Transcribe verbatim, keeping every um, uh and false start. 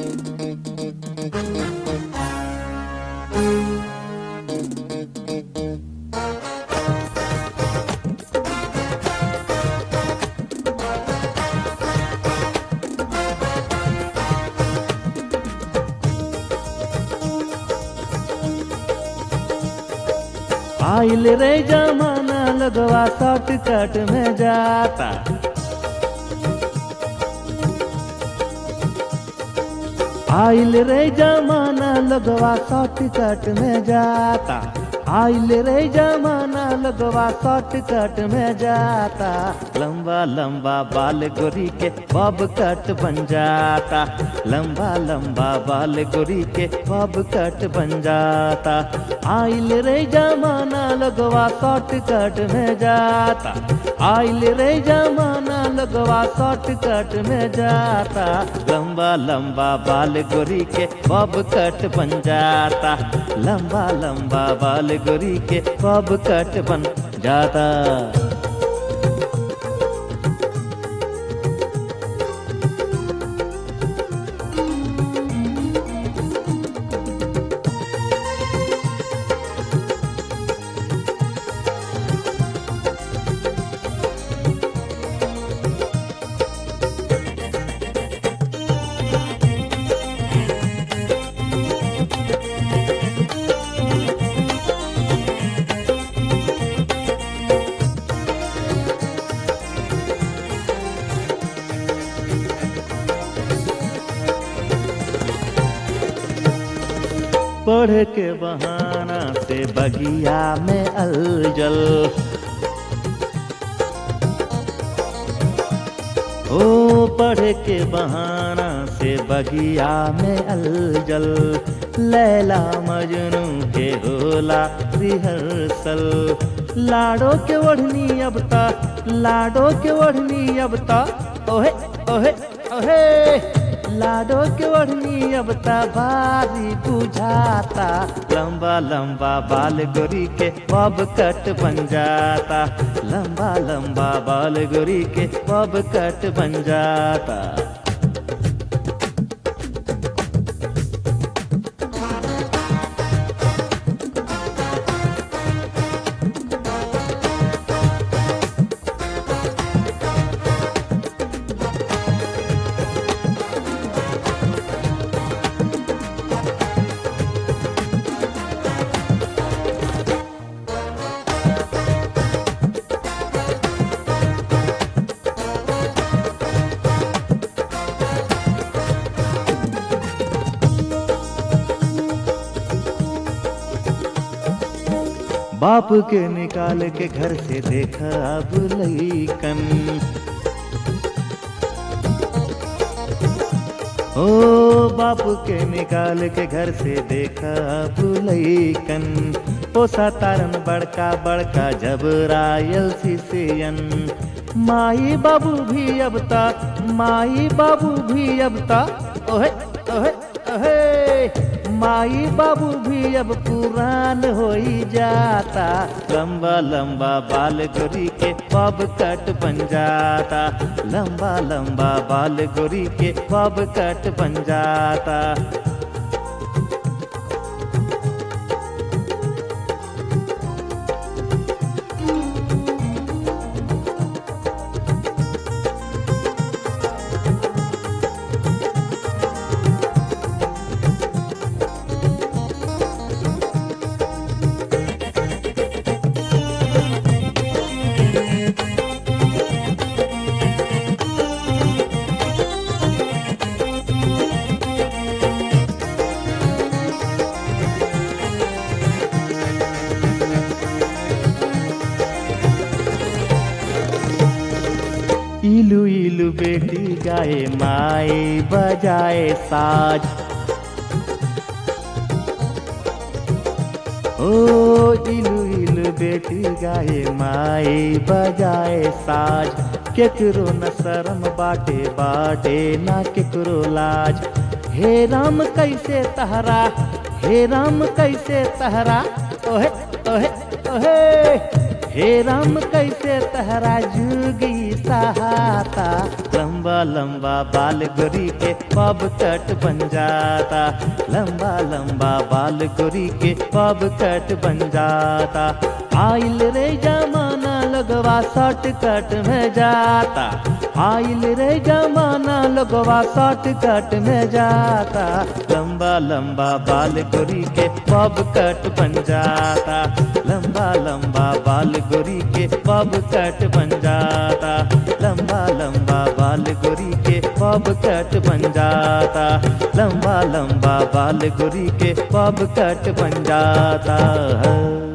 आइल रे जमाना लगवा शॉर्टकट में जाता। आइल रे जमाना लगवा शॉर्टकट में जाता। आइल रे जमाना लगवा शॉर्टकट में जाता। लंबा लंबा बाल गोरी के बॉब कट बन जाता। लंबा लंबा बाल गोरी के बॉब कट बन जाता। आइल रे जमाना लगवा शॉर्टकट में जाता। आइल रे जमाना लगवा शॉर्टकट में जाता। लंबा लंबा बाल गोरी के बॉब कट बन जाता। लंबा लंबा बाल गोरी के बॉब कट बन जाता। पढ़ के बहाना से बगिया में अलजल। ओ पढ़ के बहाना से बगिया में अलजल। लैला मजनू के होला रिहर्सल। लाडो के ओढ़नी अबता, लाडो के ओढ़नी अबता। ओहे ओहे ओहे लाडो के ओढ़नी अबता भारी बुझाता। लंबा लंबा बाल गोरी के बॉब कट बन जाता। लंबा लंबा बाल गोरी के बॉब कट बन जाता। बाप के निकाल के घर से देखा अब लइकन। ओ बाप के निकाल के घर से देखा अब लइकन। पोसा तारन बड़का बड़का जबरायल सिसियन। माई बाबू भी अबता, माई बाबू भी अबता। ओहे ओहे ओहे माई बाबू भी अब पुरान होई जाता। लंबा लंबा बाल गोरी के बॉब कट बन जाता। लंबा लंबा बाल गोरी के बॉब कट बन जाता। इलू इलू बेटी गाए माए बजाए साज। ओ इलू इलू बेटी गाए माए बजाए साज। केकरो न शरम बाटे बाटे ना केकरो लाज। हे राम कैसे तहरा, हे राम कैसे तहरा। ओहे ओहे ओहे हे राम कैसे तहरा जुगी सहाता, लंबा लंबा बाल गोरी के बब कट बन जाता, लंबा लंबा बाल गोरी के बब कट बन जाता। आइल रे जमाना लगवा शॉर्टकट में जाता, आइल रे जमाना लगवा शॉर्टकट में जाता, लंबा लंबा बाल गोरी के बब कट बन जाता, लंबा लंबा बाल गोरी के बब कट बन जाता, लंबा लंबा बाल गोरी के बब कट बन जाता, लंबा लंबा बाल गोरी के बब कट बन जाता है।